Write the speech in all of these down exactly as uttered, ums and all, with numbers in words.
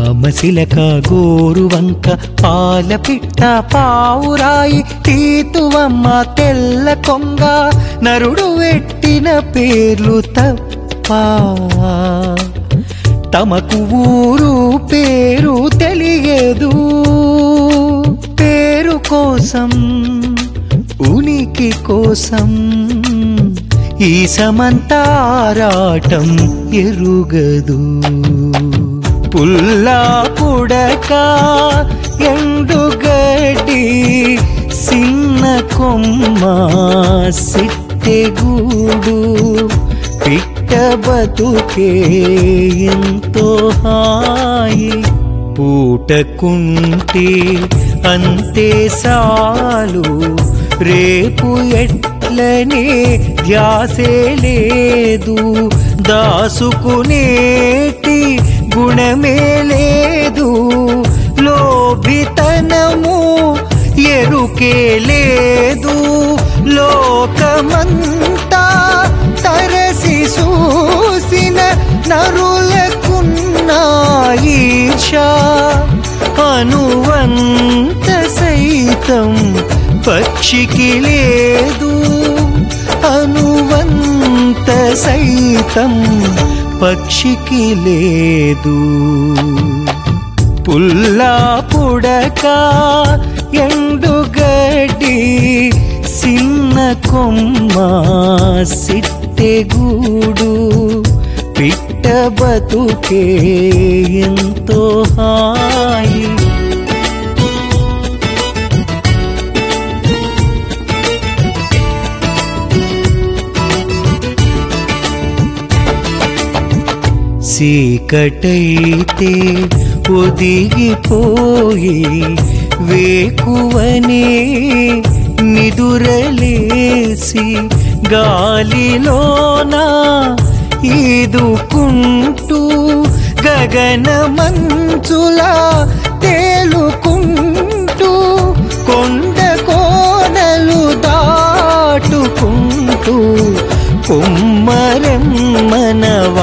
రామశిలక గోరువంక పాలపిట్ట పావురాయి తీతువమ్మ తెల్ల కొంగ నరుడు వెట్టిన పేర్లు తప్ప తమకు ఊరు పేరు తెలియదు. పేరు కోసం ఉనికి కోసం ఈ సమంతారాటం ఎరుగదు. పుల్లా పుడక ఎండుగడ్డి సిన్న కొమ్మ సిట్టెగూడు పిట్ట బతుకే ఎంతో హాయి. పూటకుంటే అంతే సాలు రేపు ఎట్లనే ధ్యాసే లేదు. దాసుకునేటి గుణమే లేదు. లోభితనము ఎరుకే లేదు. లోకమంతా తరసి చూసిన నరులకున్న ఈర్ష అనువంత సైతం పక్షికి లేదు. అనువంత సైతం పక్షికి లేదు. పుల్లా పుడక ఎండుగడ్డి సిన్న కొమ్మ సిట్టెగూడు పిట్ట బతుకే ఎంతో హాయి. చీకటైతే ఒదిగిపోయి వేకువనే నిదురలేసి గాలిలోన ఈదుకుంటూ గగన మంచులా తేలుకుంటూ కొండ కోనలు దాటుకుంటూ కుమ్మరమ్మన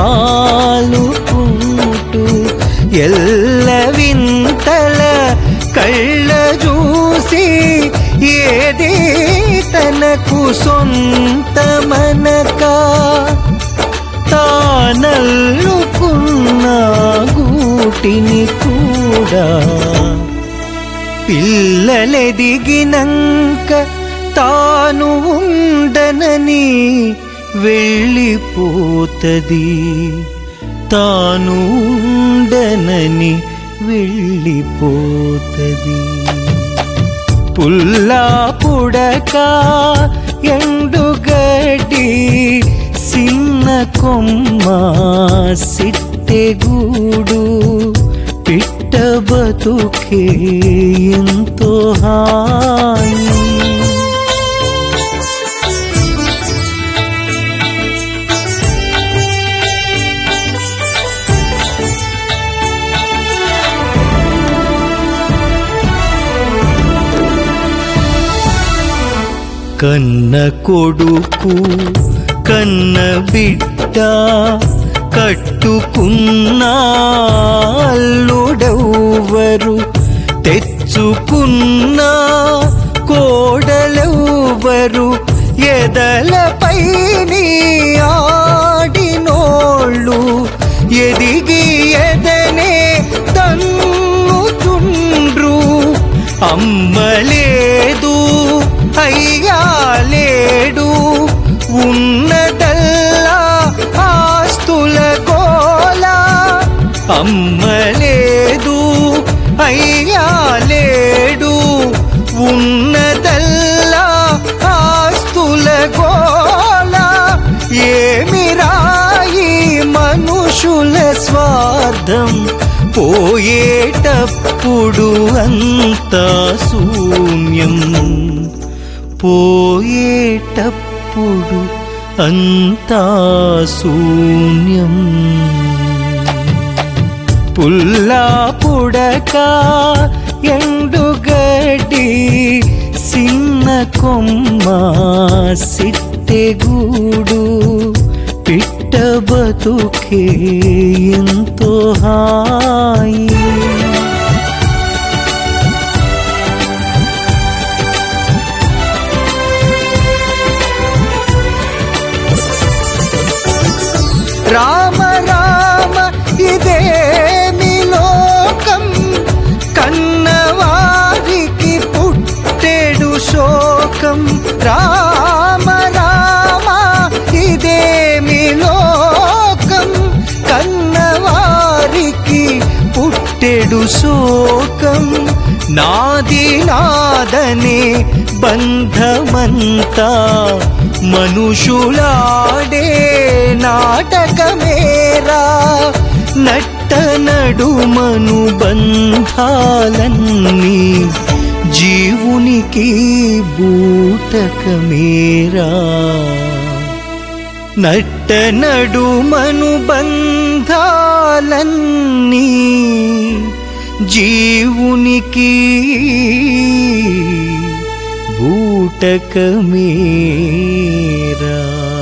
వాలుకుంటూ ఎల్ల వింతల కళ్ళ చూసి ఏది తనకు సొంతమనక తానల్లుకున్న గూటిని కూడా పిల్లలెదిగినంక తాను ఉండనని వెళ్ళిపోతది. తాను ఉండనని వెళ్ళిపోతది. పుల్లా పుడక ఎండుగడ్డి సిన్న కొమ్మ సిట్టెగూడు పిట్ట బతుకే ఎంతో హాయి. కన్న కొడుకు కన్న బిడ్డ కట్టుకున్న అల్లుడెవ్వరు తెచ్చుకున్న కోడలెవ్వరు ఎదలపై ఆడినోళ్ళు ఎదిగి ఎదనే తన్నుతుండ్రు. అమ్మలేదు అయ్యా లేడు ఉన్నదల్లా ఆస్తుల గోల. అమ్మలేదు అయ్యా లేడు ఉన్నదల్లా ఆస్తుల గోల. ఏమి రాయి మనుషుల స్వార్థం పోయేటప్పుడు అంతా శూన్యం. పోయేటప్పుడు అంతా శూన్యం. పుల్లా పుడక ఎండుగడ్డి సిన్న కొమ్మ సిట్టెగూడు పిట్ట బతుకే ఎంతో హాయి. శోకం నాది నాదనే బంధమంతా మనుషులాడే నాటకమేరా నట్ట నడుమను బంధాలన్నీ జీవునికి బూటకమేరా నట్ట నడుమను బంధాలన్నీ జీవునికి బూటకమేరా.